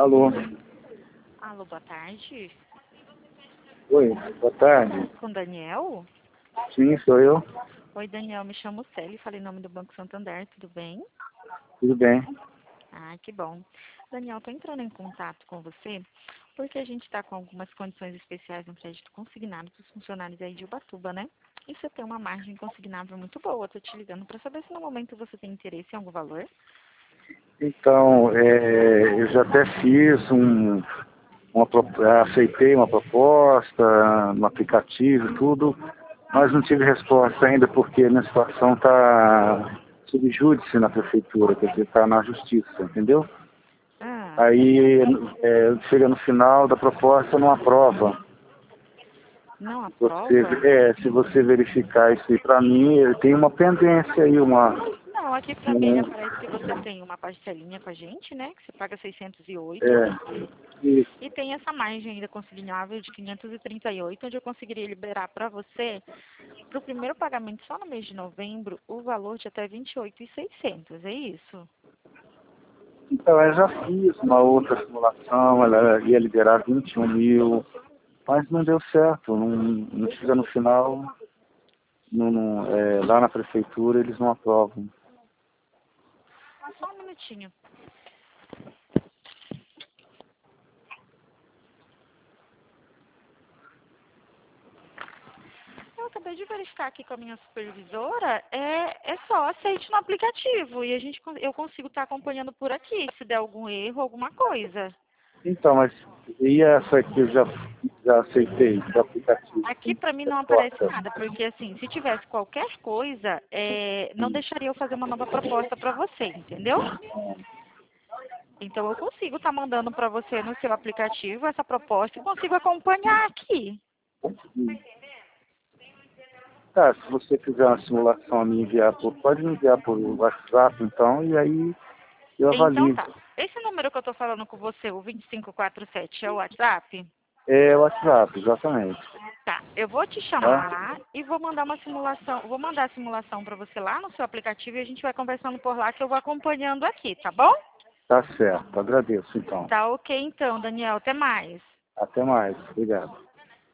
Alô? Alô, boa tarde. Oi, boa tarde. Com Daniel? Sim, sou eu. Oi, Daniel, me chamo Celi, falei em nome do Banco Santander, tudo bem? Tudo bem? Ah, que bom. Daniel, estou entrando em contato com você porque a gente está com algumas condições especiais no crédito consignado para os funcionários aí de Ubatuba, né? E você tem uma margem consignável muito boa. Estou te ligando para saber se no momento você tem interesse em algum valor. Então, eu já até fiz aceitei uma proposta no aplicativo e tudo, mas não tive resposta ainda porque a minha situação está sob júdice na prefeitura, quer dizer, está na justiça, entendeu? Ah, Aí chega no final da proposta, não aprova. não aprova? Se você verificar isso aí para mim, tem uma pendência aí, Não, aqui para mim um, aparece que você tem uma parcelinha com a gente, né? Que você paga 608. isso. E tem essa margem ainda consignável de 538, onde eu conseguiria liberar para você, para o primeiro pagamento só no mês de novembro, o valor de até 28.600, é isso? Então, eu já fiz uma outra simulação, ela ia liberar 21 mil, mas não deu certo, não chega no final, lá na prefeitura eles não aprovam. Só um minutinho. Eu acabei de verificar aqui com a minha supervisora, é só aceite no aplicativo e eu consigo estar acompanhando por aqui, se der algum erro, alguma coisa. Então, mas e essa que eu já aceitei, do aplicativo? Aqui Tem para mim não aparece resposta? nada, porque assim, se tivesse qualquer coisa, não deixaria eu fazer uma nova proposta para você, entendeu? Então eu consigo estar mandando para você no seu aplicativo essa proposta e consigo acompanhar aqui. Tá, se você fizer uma simulação me enviar pode me enviar por WhatsApp então, e aí eu Então avalio. tá. Esse número que eu estou falando com você, o 2547, é o WhatsApp? É o WhatsApp, exatamente. Tá. Eu vou te chamar Tá? lá e vou mandar uma simulação. Vou mandar a simulação para você lá no seu aplicativo e a gente vai conversando por lá que eu vou acompanhando aqui, tá bom? Tá certo, agradeço então. Tá ok então, Daniel. Até mais. Até mais, obrigado.